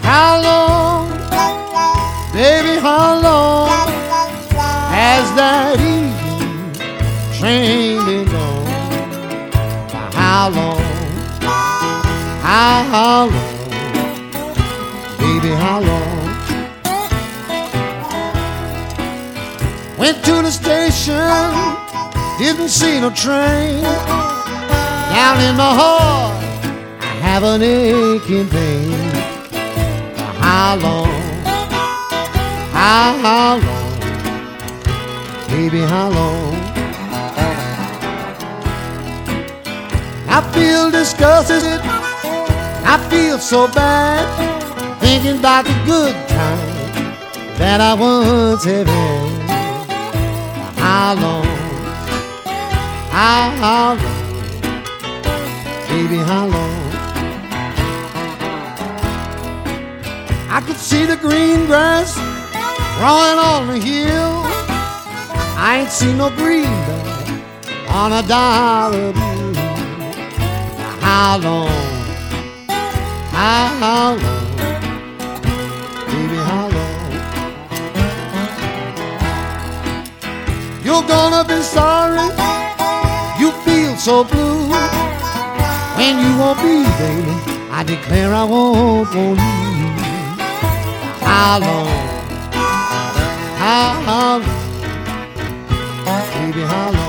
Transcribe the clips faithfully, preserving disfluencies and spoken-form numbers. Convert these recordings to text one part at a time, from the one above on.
How long, baby, how long has that evening train been gone? How long, how, how long, baby, how long? Went to the station, didn't see no train. Down in my heart, I have an aching pain. How long, how, how long, baby, how long? I feel disgusted, I feel so bad, thinking about the good times that I once have had. How long, how, how long, baby, how long? I could see the green grass growing on the hill. I ain't seen no greenback on a dollar bill. How long, how, how long, baby, how long? You're gonna be sorry, you feel so blue. When you won't be, baby, I declare I won't want you. How long, how, how long, baby, how long?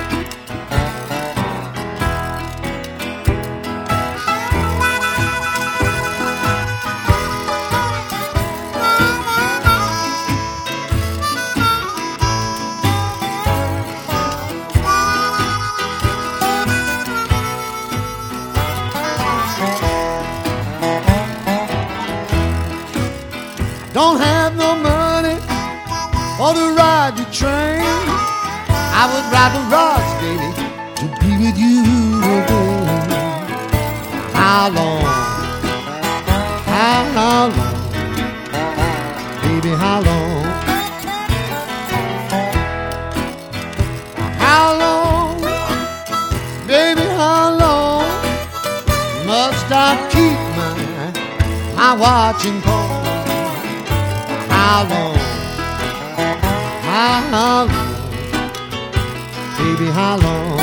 Don't have no money for to ride the train. I would ride the rods, baby, to be with you again. How long, how, how long, baby, how long? How long, baby, how long must I keep my, my watching call? How long, how, how long, baby, how long?